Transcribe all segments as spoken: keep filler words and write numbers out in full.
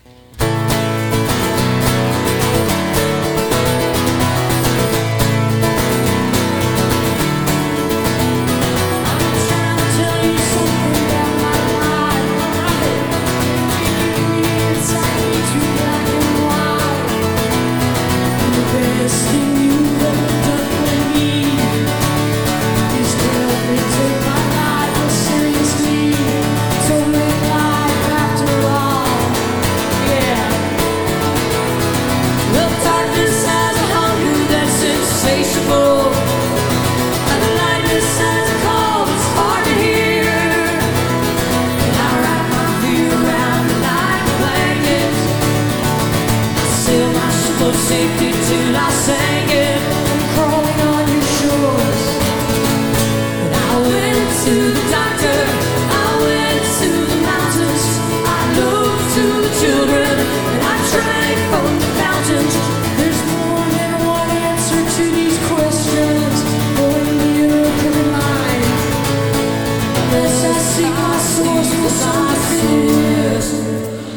Safety till I sang it, crawling on your shores. And I went to the doctor, I went to the mountains, I looked to the children, and I drank from the fountains. There's more than one answer to these questions, going to your mind. Unless I seek my source for something.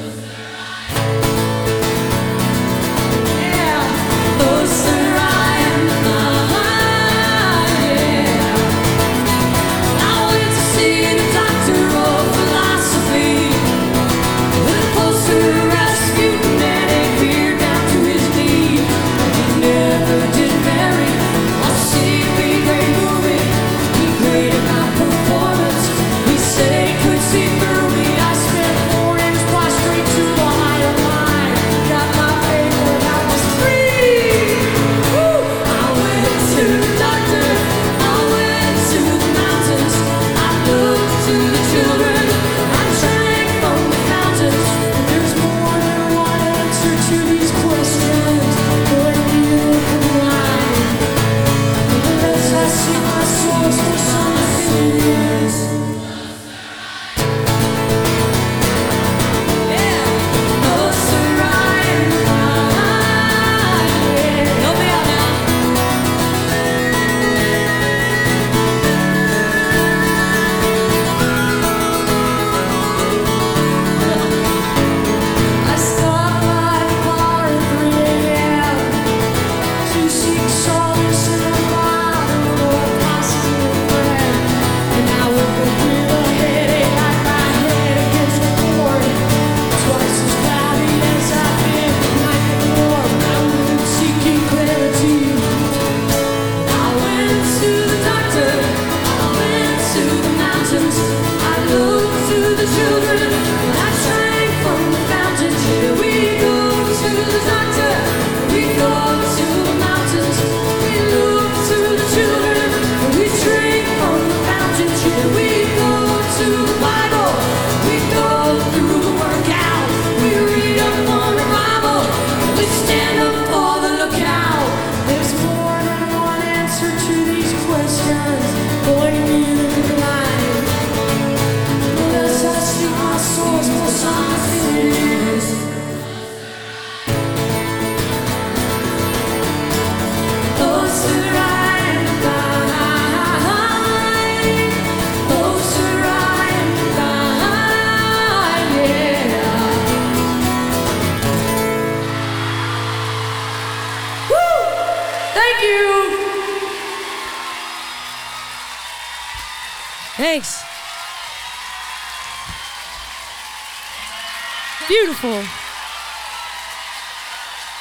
Thank you. Thanks. Beautiful.